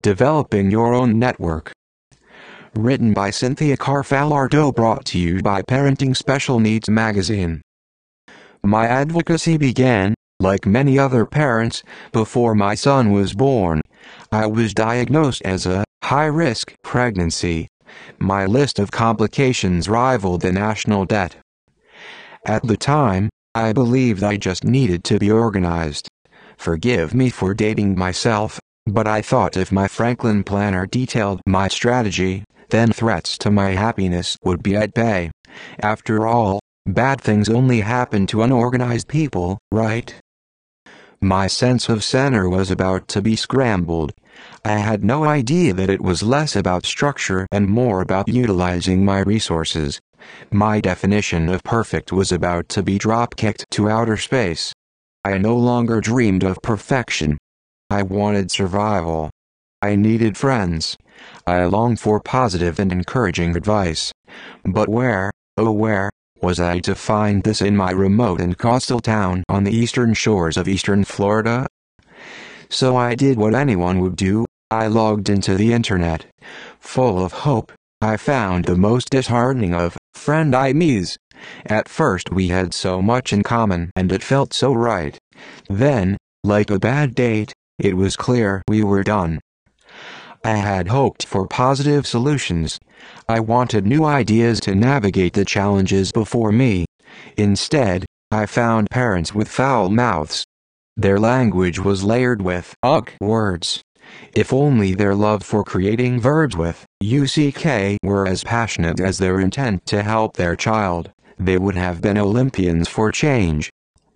Developing Your Own Network. Written by Cynthia Carfalardo, brought to you by Parenting Special Needs Magazine. My advocacy began, like many other parents, before my son was born. I was diagnosed as a high-risk pregnancy. My list of complications rivaled the national debt. At the time, I believed I just needed to be organized. Forgive me for dating myself, but I thought if my Franklin planner detailed my strategy, then threats to my happiness would be at bay. After all, bad things only happen to unorganized people, right? My sense of center was about to be scrambled. I had no idea that it was less about structure and more about utilizing my resources. My definition of perfect was about to be drop-kicked to outer space. I no longer dreamed of perfection. I wanted survival. I needed friends. I longed for positive and encouraging advice. But where, oh where, was I to find this in my remote and coastal town on the eastern shores of eastern Florida? So I did what anyone would do. I logged into the internet. Full of hope, I found the most disheartening of friend IMEs. At first we had so much in common and it felt so right. Then, like a bad date, it was clear we were done. I had hoped for positive solutions. I wanted new ideas to navigate the challenges before me. Instead, I found parents with foul mouths. Their language was layered with ugh words. If only their love for creating verbs with UCK were as passionate as their intent to help their child, they would have been Olympians for change.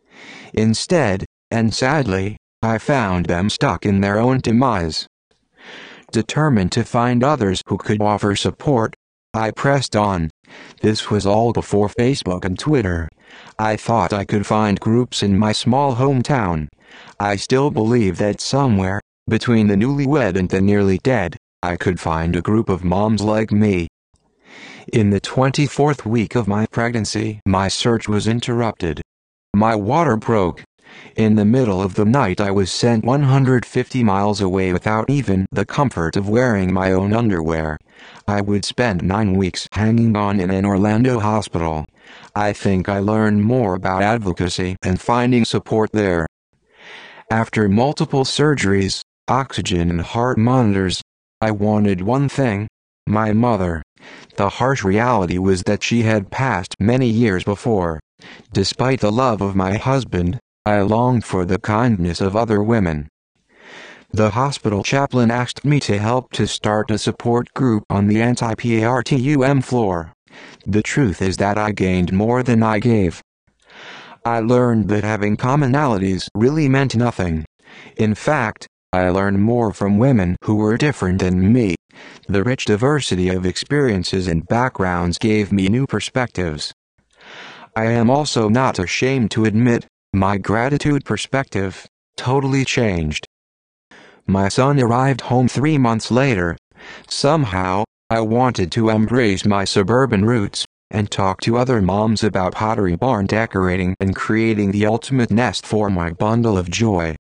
Instead, and sadly, I found them stuck in their own demise. Determined to find others who could offer support, I pressed on. This was all before Facebook and Twitter. I thought I could find groups in my small hometown. I still believe that somewhere, between the newlywed and the nearly dead, I could find a group of moms like me. In the 24th week of my pregnancy, my search was interrupted. My water broke. In the middle of the night I was sent 150 miles away without even the comfort of wearing my own underwear. I would spend 9 weeks hanging on in an Orlando hospital. I think I learned more about advocacy and finding support there. After multiple surgeries, oxygen and heart monitors, I wanted one thing: my mother. The harsh reality was that she had passed many years before. Despite the love of my husband, I longed for the kindness of other women. The hospital chaplain asked me to help to start a support group on the anti-PARTUM floor. The truth is that I gained more than I gave. I learned that having commonalities really meant nothing. In fact, I learned more from women who were different than me. The rich diversity of experiences and backgrounds gave me new perspectives. I am also not ashamed to admit, my gratitude perspective totally changed. My son arrived home 3 months later. Somehow, I wanted to embrace my suburban roots and talk to other moms about Pottery Barn decorating and creating the ultimate nest for my bundle of joy.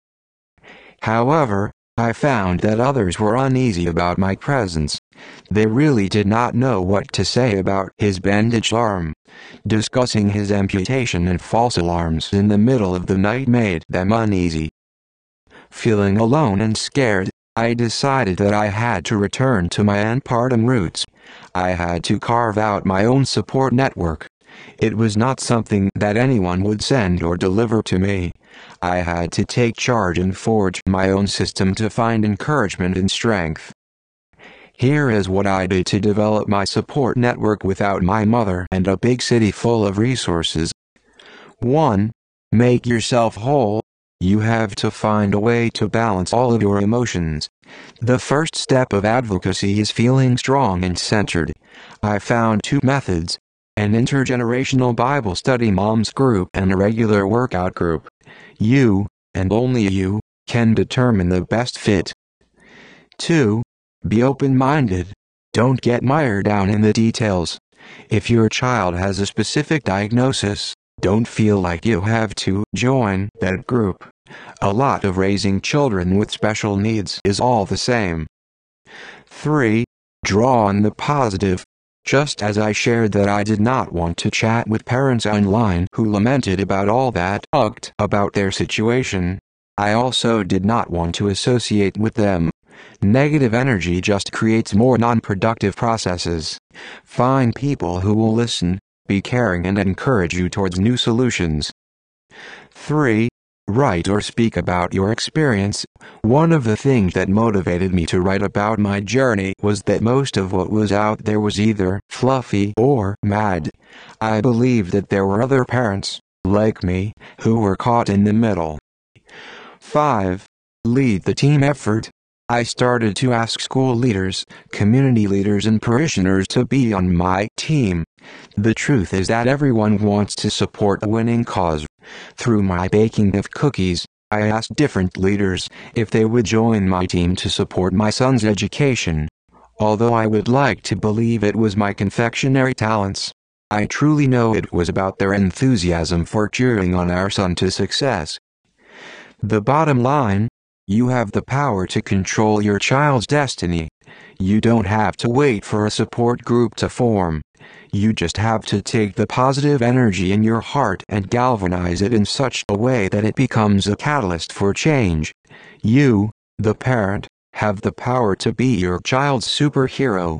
However, I found that others were uneasy about my presence. They really did not know what to say about his bandaged arm. Discussing his amputation and false alarms in the middle of the night made them uneasy. Feeling alone and scared, I decided that I had to return to my antepartum roots. I had to carve out my own support network. It was not something that anyone would send or deliver to me. I had to take charge and forge my own system to find encouragement and strength. Here is what I did to develop my support network without my mother and a big city full of resources. 1. Make yourself whole. You have to find a way to balance all of your emotions. The first step of advocacy is feeling strong and centered. I found 2 methods: an intergenerational Bible study moms group and a regular workout group. You, and only you, can determine the best fit. 2. Be open-minded. Don't get mired down in the details. If your child has a specific diagnosis, don't feel like you have to join that group. A lot of raising children with special needs is all the same. 3. Draw on the positive. Just as I shared that I did not want to chat with parents online who lamented about all that ugged about their situation, I also did not want to associate with them. Negative energy just creates more non-productive processes. Find people who will listen, be caring and encourage you towards new solutions. 3. Write or speak about your experience. One of the things that motivated me to write about my journey was that most of what was out there was either fluffy or mad. I believed that there were other parents, like me, who were caught in the middle. 5. Lead the team effort. I started to ask school leaders, community leaders and parishioners to be on my team. The truth is that everyone wants to support a winning cause. Through my baking of cookies, I asked different leaders if they would join my team to support my son's education. Although I would like to believe it was my confectionery talents, I truly know it was about their enthusiasm for cheering on our son to success. The bottom line: you have the power to control your child's destiny. You don't have to wait for a support group to form. You just have to take the positive energy in your heart and galvanize it in such a way that it becomes a catalyst for change. You, the parent, have the power to be your child's superhero.